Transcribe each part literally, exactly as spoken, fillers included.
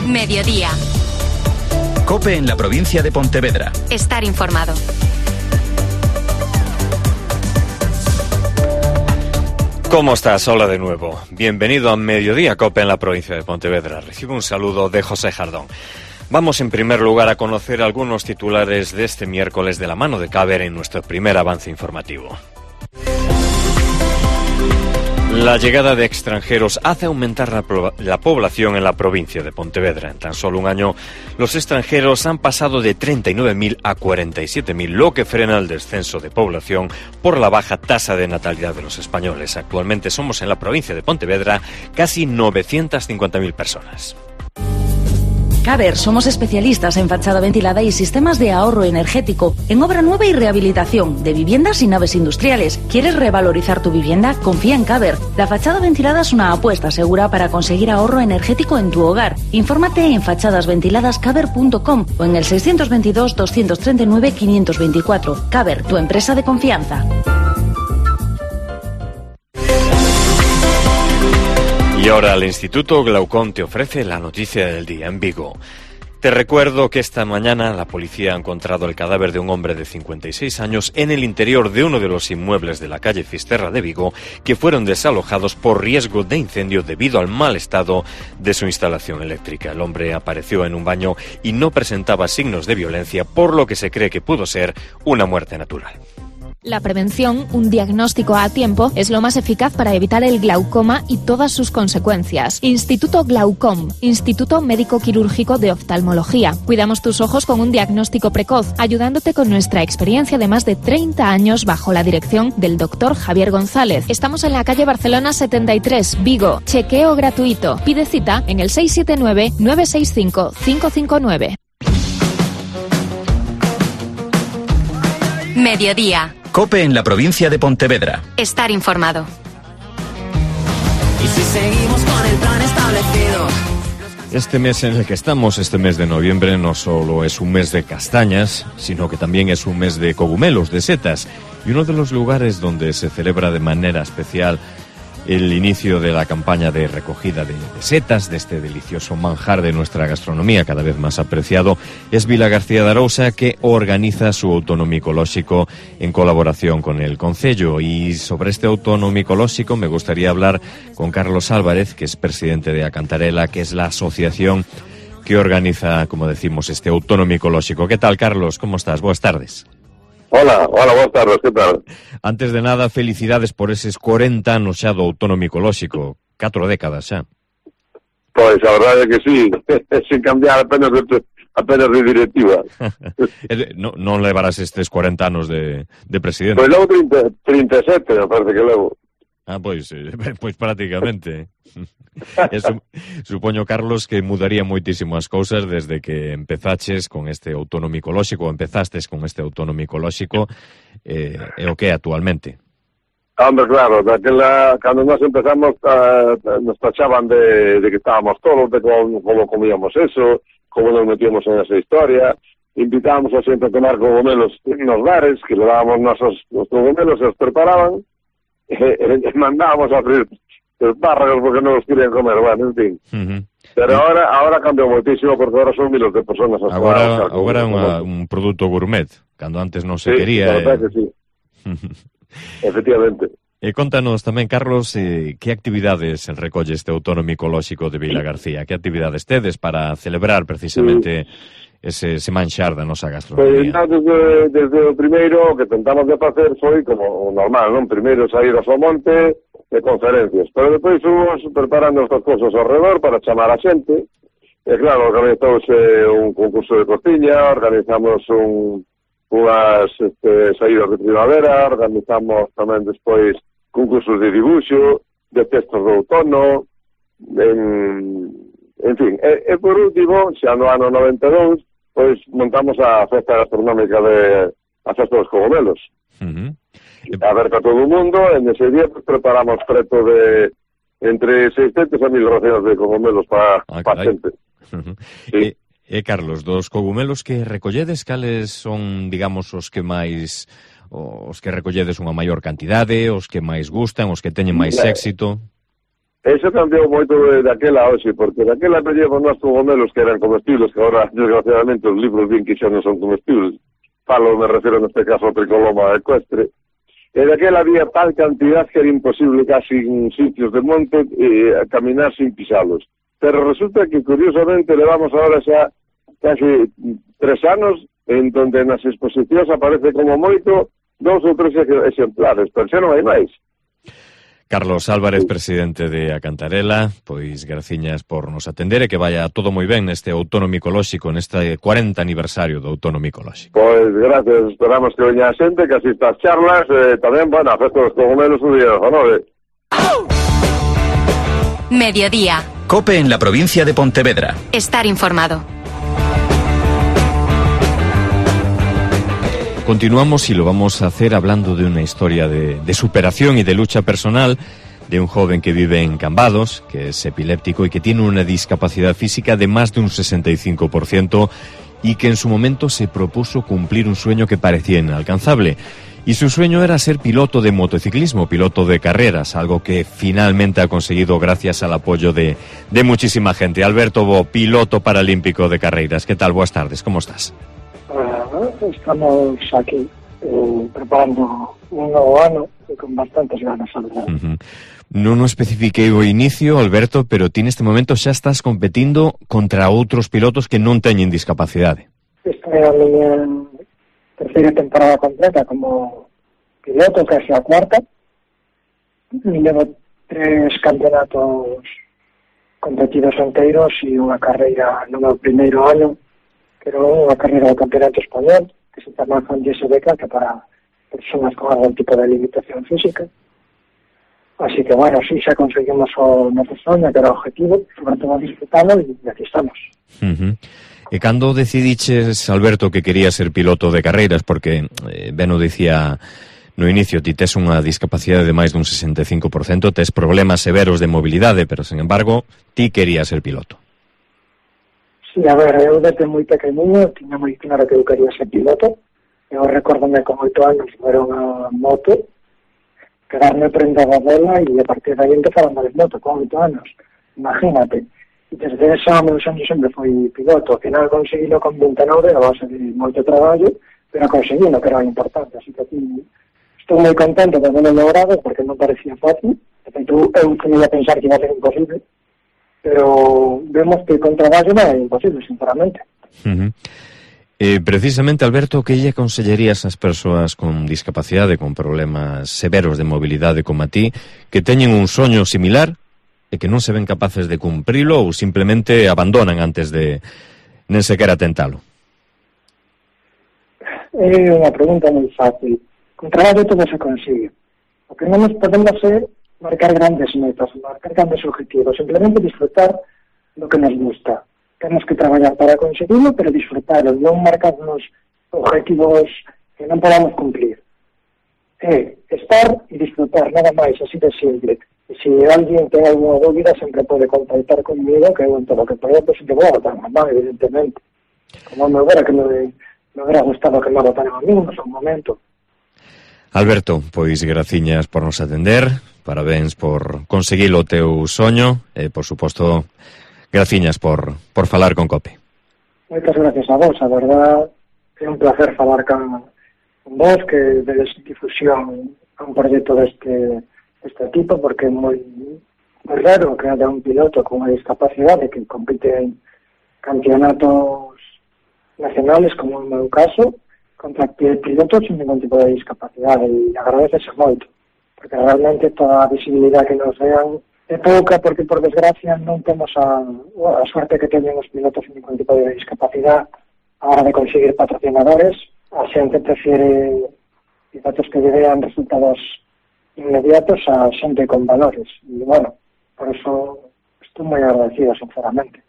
Mediodía. COPE en la provincia de Pontevedra. Estar informado. ¿Cómo estás? Hola de nuevo. Bienvenido a Mediodía COPE en la provincia de Pontevedra. Recibe un saludo de José Jardón. Vamos en primer lugar a conocer algunos titulares de este miércoles de la mano de Caber en nuestro primer avance informativo. La llegada de extranjeros hace aumentar la, la población en la provincia de Pontevedra. En tan solo un año, los extranjeros han pasado de treinta y nueve mil a cuarenta y siete mil, lo que frena el descenso de población por la baja tasa de natalidad de los españoles. Actualmente somos en la provincia de Pontevedra casi novecientas cincuenta mil personas. Caber, somos especialistas en fachada ventilada y sistemas de ahorro energético, en obra nueva y rehabilitación, de viviendas y naves industriales. ¿Quieres revalorizar tu vivienda? Confía en Caber. La fachada ventilada es una apuesta segura para conseguir ahorro energético en tu hogar. Infórmate en fachadas ventiladas caber punto com o en el seiscientos veintidós, doscientos treinta y nueve, quinientos veinticuatro. Caber, tu empresa de confianza. Y ahora el Instituto Glaucón te ofrece la noticia del día en Vigo. Te recuerdo que esta mañana la policía ha encontrado el cadáver de un hombre de cincuenta y seis años en el interior de uno de los inmuebles de la calle Fisterra de Vigo, que fueron desalojados por riesgo de incendio debido al mal estado de su instalación eléctrica. El hombre apareció en un baño y no presentaba signos de violencia, por lo que se cree que pudo ser una muerte natural. La prevención, un diagnóstico a tiempo, es lo más eficaz para evitar el glaucoma y todas sus consecuencias. Instituto Glaucom, Instituto Médico Quirúrgico de Oftalmología. Cuidamos tus ojos con un diagnóstico precoz, ayudándote con nuestra experiencia de más de treinta años bajo la dirección del doctor Javier González. Estamos en la calle Barcelona setenta y tres, Vigo. Chequeo gratuito. Pide cita en el seis siete nueve, nueve seis cinco, cinco cinco nueve. Mediodía. COPE en la provincia de Pontevedra. Estar informado. Y si seguimos con el plan establecido. Este mes en el que estamos, este mes de noviembre, no solo es un mes de castañas, sino que también es un mes de cogumelos, de setas. Y uno de los lugares donde se celebra de manera especial el inicio de la campaña de recogida de, de setas, de este delicioso manjar de nuestra gastronomía, cada vez más apreciado, es Vilagarcía de Arousa, que organiza su autónomo ecolóxico en colaboración con el Concello. Y sobre este autónomo ecolóxico me gustaría hablar con Carlos Álvarez, que es presidente de Acantarela, que es la asociación que organiza, como decimos, este autónomo ecolóxico. ¿Qué tal, Carlos? ¿Cómo estás? Buenas tardes. Hola, hola, buenas tardes, ¿qué tal? Antes de nada, felicidades por eses cuarenta anos xa do autónomo ecolóxico, catro décadas xa. Pois a verdade é que sí, sin cambiar apenas de, apenas de directiva. non, non levarás estes cuarenta anos de, de presidente? Pois levo trinta, trinta e sete, me parece que levo. Ah, pois, eh, pois prácticamente. Eso, supoño, Carlos, que mudaría moitísimo as cousas desde que empezaches con este autónomo ecolóxico, ou empezastes con este autónomo ecolóxico, eh, e o que é actualmente. Hombre, claro, daquela, cando nós empezamos, uh, nos tachaban de, de que estábamos todos, de como, como comíamos eso, como nos metíamos en esa historia. Invitábamos a sempre a tomar cogomelos nos bares, que levábamos nosos os cogomelos, se os preparaban, e, e mandábamos a abrir os párragos porque non os querían comer, bueno, en fin. Uh-huh. Pero ahora ahora cambiou moitísimo porque agora son miles de personas. Agora agora é un produto gourmet, cando antes non se sí, quería. Sí, eh... sí. Efectivamente. E contanos tamén, Carlos, eh, que actividades recolle este autónomo ecolóxico de Vilagarcía? Que actividades tedes para celebrar precisamente sí. ese, ese manxar da nosa gastronomía? Pois, desde, desde o primeiro que tentamos de facer foi como normal, non? Primeiro sair ao monte de conferencias, pero depois fomos preparando estas cousas ao redor para chamar a xente, e claro, organizouse un concurso de cociña, organizamos un, unhas este, saídas de primavera, organizamos tamén despois concursos de dibuixo, de textos de outono, en, en fin, e, e por último, xa no ano noventa e dous, pois montamos a festa gastronómica de a festa dos cogomelos. Uh-huh. A ver para todo o mundo, en ese día pues, preparamos preto de entre seiscentos a mil raciones de cogomelos para ah, pa xente. Uh-huh. Sí. E, e, Carlos, dos cogumelos que recolledes, cales son, digamos, os que máis os que recolledes unha maior cantidade, os que máis gustan, os que teñen máis éxito? Eso cambiou moito de daquela hoxe, porque daquela pedíamos nós cogomelos que eran comestibles, que agora, desgraciadamente, os libros din que xa non son comestibles. Falo, me refiro neste caso ao tricoloma ecuestre. E daquela había tal cantidad que era imposible casi en sitios de monte eh, caminar sin pisalos. Pero resulta que, curiosamente, levamos ahora xa casi tres anos en donde nas exposicións aparece como moito dous ou tres exemplares, pero xa non hai máis. Carlos Álvarez, presidente de Acantarela, pois graciñas por nos atender e que vaya todo moi ben neste outono micolóxico, neste cuarenta aniversario do outono micolóxico. Pois gracias, esperamos que veña a xente, que asista as charlas, e tamén, bueno, a festa dos cogomelos o día dezenove. Mediodía. COPE en la provincia de Pontevedra. Estar informado. Continuamos y lo vamos a hacer hablando de una historia de, de superación y de lucha personal de un joven que vive en Cambados, que es epiléptico y que tiene una discapacidad física de más de un sesenta y cinco por ciento y que en su momento se propuso cumplir un sueño que parecía inalcanzable. Y su sueño era ser piloto de motociclismo, piloto de carreras, algo que finalmente ha conseguido gracias al apoyo de, de muchísima gente. Alberto Bo, piloto paralímpico de carreras. ¿Qué tal? Buenas tardes, ¿cómo estás? Uh, estamos aquí eh, preparando un novo ano e con bastantes ganas, a verdade. Uh-huh. Non o especifiquei o inicio, Alberto, pero ti neste momento xa estás competindo contra outros pilotos que non teñen discapacidade. Esta é a miña terceira temporada completa como piloto, casi a cuarta. Me levo tres campeonatos competidos enteiros e unha carreira no meu primeiro ano, que era unha carreira do campeonato español, que se chama F A N G S B K, que para personas con algún tipo de limitación física. Así que, bueno, sí, xa conseguimos o noso soño, que era o objetivo, sobre todo disfrutalo, e aquí estamos. Uh-huh. E cando decidiches, Alberto, que querías ser piloto de carreiras, porque, eh, ben o dicía no inicio, ti tes unha discapacidade de máis dun sesenta e cinco por ciento, tes problemas severos de mobilidade, pero, sen embargo, ti querías ser piloto. Sí, a ver, eu desde moi pequeniño tiña moi claro que eu quería ser piloto. Eu recórdome con oito anos ver unha moto, quedarme prendado dela e a partir de aí empezar a andar en moto con oito anos. Imagínate. E desde esa meu sonho sempre foi piloto. Ao final conseguilo con vinte e nove a base de moito traballo, pero conseguilo, que era importante. Así que aquí estou moi contento de haberlo logrado porque non parecía fácil. De feito, eu tenía a pensar que iba a ser imposible, pero vemos que con traballo non é imposible, sinceramente. Uh-huh. Eh, precisamente, Alberto, que lle aconsellerías ás persoas con discapacidade, con problemas severos de mobilidade como a ti, que teñen un soño similar e que non se ven capaces de cumprilo ou simplemente abandonan antes de nen sequera tentalo? É unha pregunta moi fácil. Con traballo todo se consigue. O que non nos podemos é marcar grandes metas, marcar grandes objetivos, simplemente disfrutar do que nos gusta. Temos que traballar para conseguirlo, pero disfrutarlo, non marcarnos objetivos que non podamos cumplir. É estar e disfrutar, nada máis, así de simple. E se alguén ten alguna dúbida, sempre pode contactar conmigo, que eu en todo o que poida, pues, te vou a botar unha mão, evidentemente. Como me hubiera que me, me hubiera gustado que me botaran a mí no seu momento. Alberto, pois graciñas por nos atender, parabéns por conseguir o teu soño e, por suposto, graciñas por, por falar con COPE. Moitas gracias a vos, a verdad é un placer falar con, con vos, que dedes difusión a un proxecto deste, deste tipo, porque é moi, moi raro que haya un piloto con unha discapacidade que compite en campeonatos nacionales, como no meu caso, contra pilotos sin ningún tipo de discapacidade, e agradecese moito, porque realmente toda a visibilidade que nos vean é pouca, porque por desgracia non temos a, a suerte que teñen os pilotos sin ningún tipo de discapacidade a hora de conseguir patrocinadores. A xente prefiere pilotos que lle vean resultados inmediatos a xente con valores, e bueno, por eso estou moi agradecido, sinceramente.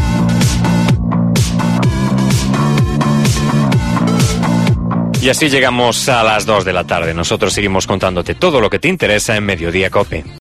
Y así llegamos a las dos de la tarde. Nosotros seguimos contándote todo lo que te interesa en Mediodía COPE.